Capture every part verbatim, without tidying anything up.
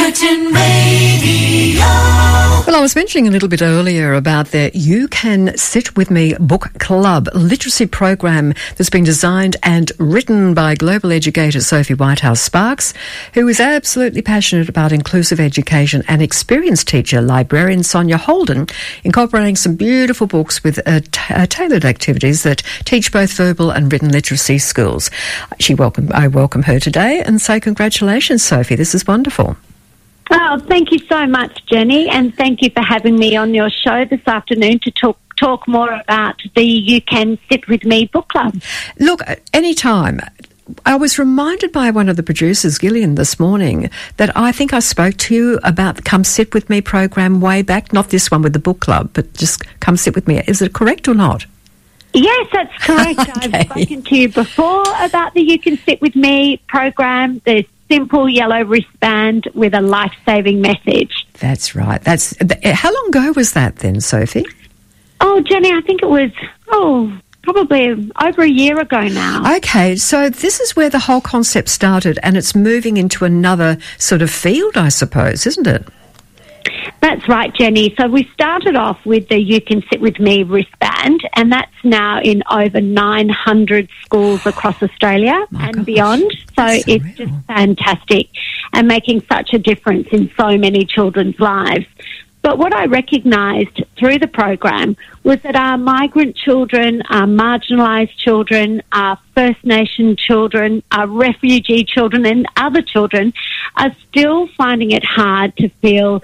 Curtin Radio. Well, I was mentioning a little bit earlier about the You Can Sit With Me Book Club literacy program that's been designed and written by global educator Sophie Whitehouse-Sparks, who is absolutely passionate about inclusive education, and experienced teacher, librarian Sonia Holden, incorporating some beautiful books with uh, t- uh, tailored activities that teach both verbal and written literacy skills. She welcome, I welcome her today and say congratulations, Sophie. This is wonderful. Oh, thank you so much, Jenny, and thank you for having me on your show this afternoon to talk talk more about the You Can Sit With Me book club. Look, anytime. I was reminded by one of the producers, Gillian, this morning, that I think I spoke to you about the Come Sit With Me program way back, not this one with the book club, but just Come Sit With Me. Is it correct or not? Yes, that's correct. Okay. I've spoken to you before about the You Can Sit With Me program. There's simple yellow wristband with a life-saving message. That's right. That's how long ago was that then, Sophie? Oh, Jenny, I think it was, oh, probably over a year ago now. Okay, so this is where the whole concept started, and it's moving into another sort of field, I suppose, isn't it? That's right, Jenny. So we started off with the You Can Sit With Me wristband, and that's now in over nine hundred schools across Australia My and gosh, beyond. So that's it's surreal. just fantastic and making such a difference in so many children's lives. But what I recognised through the program was that our migrant children, our marginalised children, our First Nation children, our refugee children and other children are still finding it hard to feel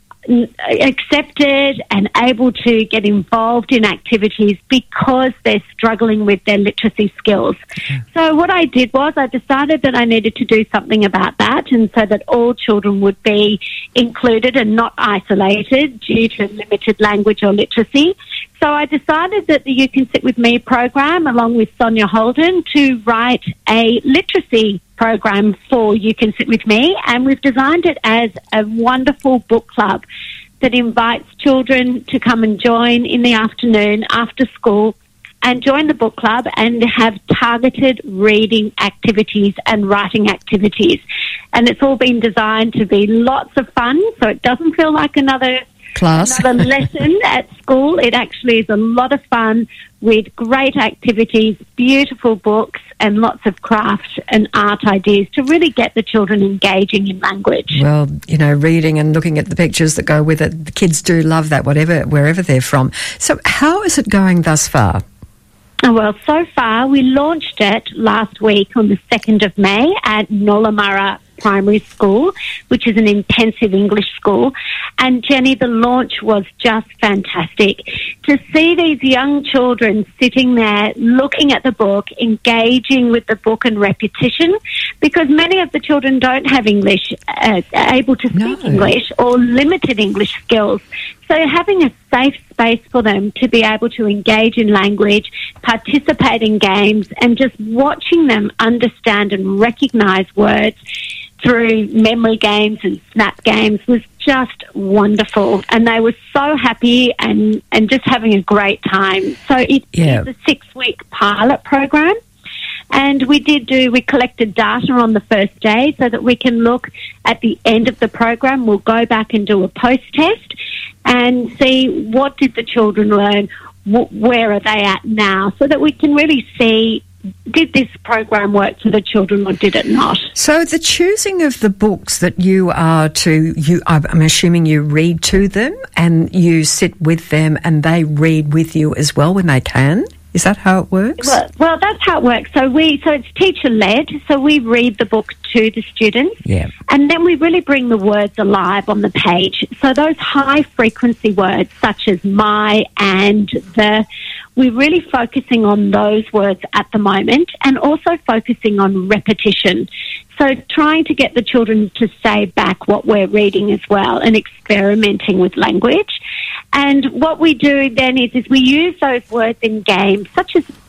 accepted and able to get involved in activities because they're struggling with their literacy skills. Okay. So what I did was I decided that I needed to do something about that, and so that all children would be included and not isolated due to limited language or literacy. So I decided that the You Can Sit With Me program, along with Sonia Holden, to write a literacy program for You Can Sit With Me, and we've designed it as a wonderful book club that invites children to come and join in the afternoon after school and join the book club and have targeted reading activities and writing activities. And it's all been designed to be lots of fun, so it doesn't feel like another Class. Another lesson at school. It actually is a lot of fun with great activities, beautiful books, and lots of craft and art ideas to really get the children engaging in language. Well, you know, reading and looking at the pictures that go with it, the kids do love that, whatever, wherever they're from. So how is it going thus far? Well, so far, we launched it last week on the second of May at Nollamurra Primary School, which is an intensive English school. And Jenny, the launch was just fantastic. To see these young children sitting there looking at the book, engaging with the book and repetition, because many of the children don't have English, uh, able to speak No. English or limited English skills. So having a safe space for them to be able to engage in language, participate in games, and just watching them understand and recognise words through memory games and snap games was just wonderful. And they were so happy and, and just having a great time. So it Yeah. is a six-week pilot program. And we did do, we collected data on the first day so that we can look at the end of the program. We'll go back and do a post-test and see what did the children learn, wh- where are they at now, so that we can really see, did this program work for the children or did it not? So the choosing of the books that you are to, you, I'm assuming you read to them and you sit with them and they read with you as well when they can? Is that how it works? Well, well, that's how it works. So we, so it's teacher-led. So we read the book to the students, Yeah. and then we really bring the words alive on the page. So those high-frequency words, such as my, and, the, we're really focusing on those words at the moment, and also focusing on repetition. So trying to get the children to say back what we're reading as well, and experimenting with language. And what we do then is, is we use those words in games, such as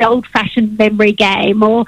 old-fashioned memory game or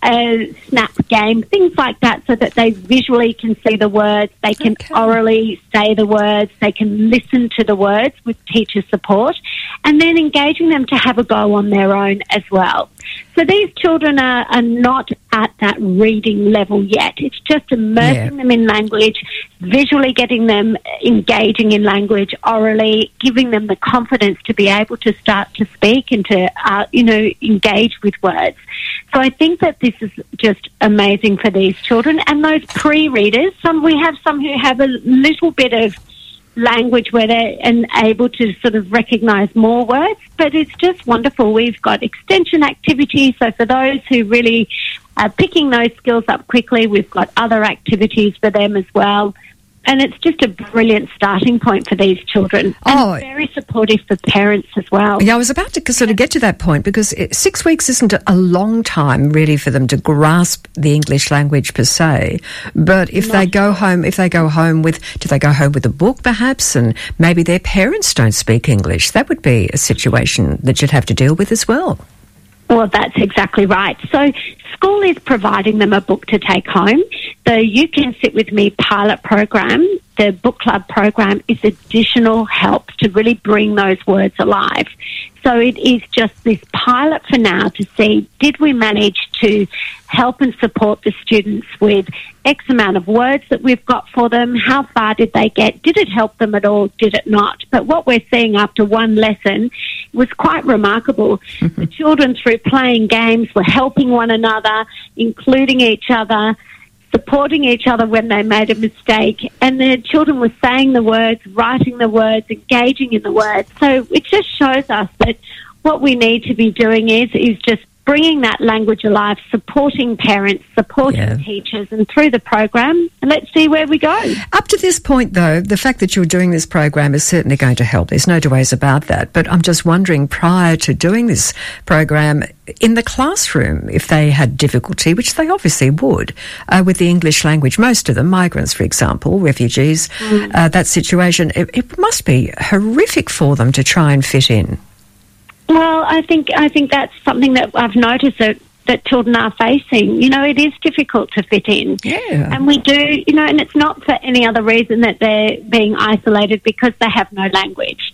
a snap game, things like that, so that they visually can see the words, they can Okay. orally say the words, they can listen to the words with teacher support, and then engaging them to have a go on their own as well. So these children are, are not at that reading level yet. It's just immersing Yeah. them in language, visually getting them engaging in language orally, giving them the confidence to be able to start to speak and to, uh, you know, engage with words. So I think that this is just amazing for these children. And those pre-readers, some we have some who have a little bit of language where they're and able to sort of recognise more words, but it's just wonderful. We've got extension activities, so for those who really are picking those skills up quickly, we've got other activities for them as well. And it's just a brilliant starting point for these children. And Oh. very supportive for parents as well. Yeah, I was about to sort of get to that point because it, six weeks isn't a long time really for them to grasp the English language per se. But if they go home, if they go home with, do they go home with a book perhaps, and maybe their parents don't speak English? That would be a situation that you'd have to deal with as well. Well, that's exactly right. So school is providing them a book to take home. The You Can Sit With Me pilot program, the book club program, is additional help to really bring those words alive. So it is just this pilot for now to see, did we manage to help and support the students with X amount of words that we've got for them? How far did they get? Did it help them at all? Did it not? But what we're seeing after one lesson was quite remarkable. Mm-hmm. The children, through playing games, were helping one another, including each other, supporting each other when they made a mistake, and the children were saying the words, writing the words, engaging in the words. So it just shows us that what we need to be doing is is just bringing that language alive, supporting parents, supporting Yeah. teachers, and through the program, and let's see where we go. Up to this point, though, the fact that you're doing this program is certainly going to help. There's no two ways about that. But I'm just wondering, prior to doing this program, in the classroom, if they had difficulty, which they obviously would, uh, with the English language, most of them, migrants, for example, refugees, mm. uh, that situation, it, it must be horrific for them to try and fit in. Well, I think I think that's something that I've noticed that, that children are facing. You know, it is difficult to fit in. Yeah. And we do, you know, and it's not for any other reason that they're being isolated, because they have no language.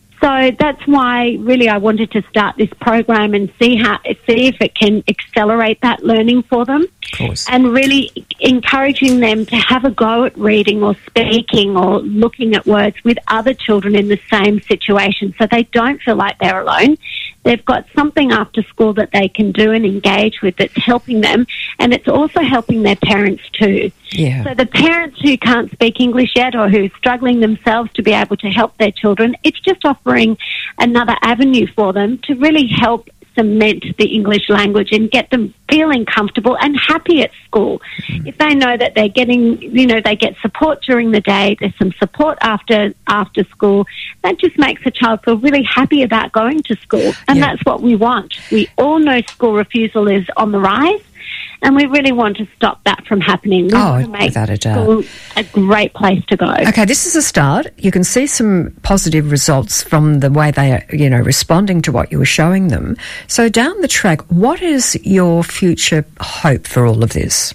So that's why really I wanted to start this program and see how see if it can accelerate that learning for them. Of course. And really encouraging them to have a go at reading or speaking or looking at words with other children in the same situation, so they don't feel like they're alone. They've got something after school that they can do and engage with that's helping them, and it's also helping their parents too. Yeah. So the parents who can't speak English yet or who are struggling themselves to be able to help their children, it's just offering another avenue for them to really help cement the English language and get them feeling comfortable and happy at school. Mm. If they know that they're getting, you know, they get support during the day, there's some support after after school, that just makes a child feel really happy about going to school. And yeah. that's what we want. We all know school refusal is on the rise, and we really want to stop that from happening. We oh, want to make without a doubt. school a great place to go. Okay, this is a start. You can see some positive results from the way they are, you know, responding to what you were showing them. So down the track, what is your future hope for all of this?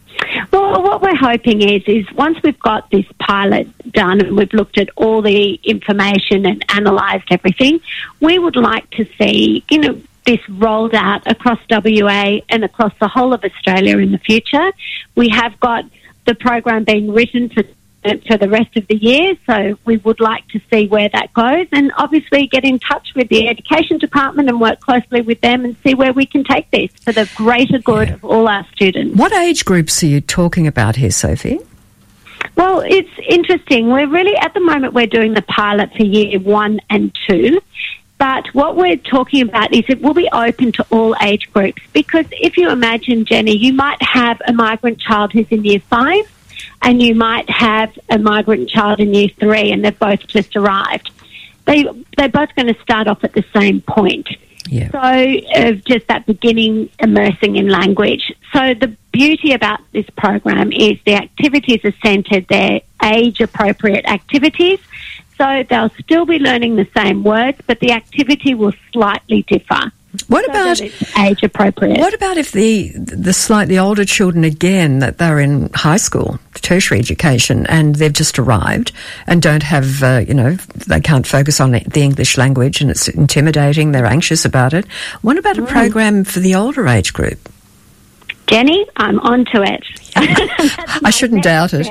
Well, what we're hoping is, is once we've got this pilot done and we've looked at all the information and analysed everything, we would like to see, you know, this rolled out across W A and across the whole of Australia in the future. We have got the program being written for for the rest of the year, so we would like to see where that goes, and obviously get in touch with the Education Department and work closely with them and see where we can take this for the greater good yeah. of all our students. What age groups are you talking about here, Sophie? Well, it's interesting. We're really, at the moment, we're doing the pilot for year one and two. But what we're talking about is it will be open to all age groups, because if you imagine, Jenny, you might have a migrant child who's in year five and you might have a migrant child in year three, and they've both just arrived. They, they're both going to start off at the same point. Yeah. So uh, just that beginning immersing in language. So the beauty about this program is the activities are centred, they're age-appropriate activities. So they'll still be learning the same words, but the activity will slightly differ. What so about that it's age appropriate? What about if the the slightly older children, again, that they're in high school, tertiary education, and they've just arrived and don't have, uh, you know, they can't focus on the English language and it's intimidating, they're anxious about it. What about a Mm. program for the older age group? Jenny, I'm onto it. I shouldn't doubt it.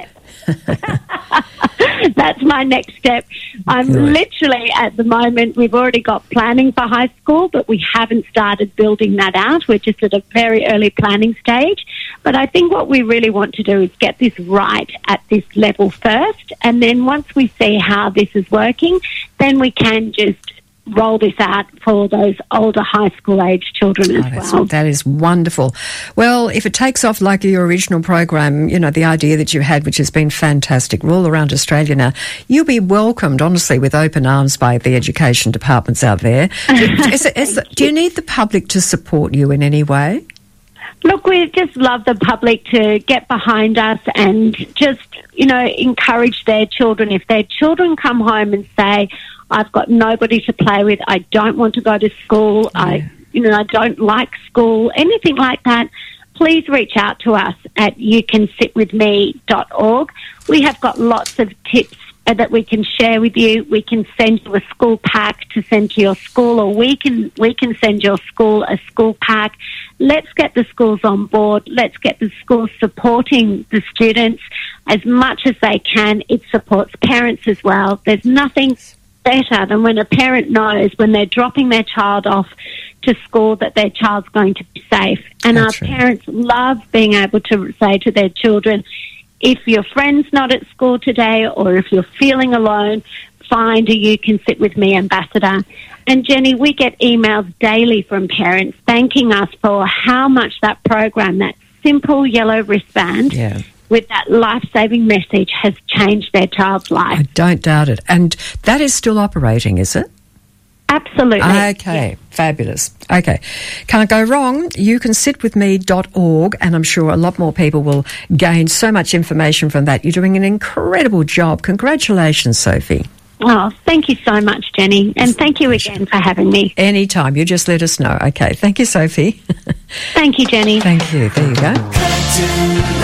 That's my next step. I'm Good. literally at the moment, we've already got planning for high school, but we haven't started building that out. We're just at a very early planning stage. But I think what we really want to do is get this right at this level first. And then once we see how this is working, then we can just roll this out for those older high school age children as Oh, that's, well. that is wonderful. Well, if it takes off like your original program, you know, the idea that you had, which has been fantastic, all around Australia now, you'll be welcomed, honestly, with open arms by the education departments out there. is it, is it, do you need the public to support you in any way? Look, we just love the public to get behind us and just, you know, encourage their children. If their children come home and say, I've got nobody to play with, I don't want to go to school, Yeah. I, you know, I don't like school, anything like that, please reach out to us at you can sit with me dot org. We have got lots of tips that we can share with you. We can send you a school pack to send to your school, or we can we can send your school a school pack. Let's get the schools on board. Let's get the schools supporting the students as much as they can. It supports parents as well. There's nothing better than when a parent knows when they're dropping their child off to school that their child's going to be safe. And That's our right. parents love being able to say to their children, if your friend's not at school today or if you're feeling alone, find a You Can Sit With Me ambassador. And Jenny, we get emails daily from parents thanking us for how much that program, that simple yellow wristband Yeah. with that life-saving message, has changed their child's life. I don't doubt it. And that is still operating, is it? Absolutely. Okay, fabulous. Okay, can't go wrong. You can sit with me dot org, and I'm sure a lot more people will gain so much information from that. You're doing an incredible job. Congratulations, Sophie. Oh, thank you so much, Jenny. And thank you again for having me. Anytime, you just let us know. Okay, thank you, Sophie. Thank you, Jenny. Thank you. There you go. Cut to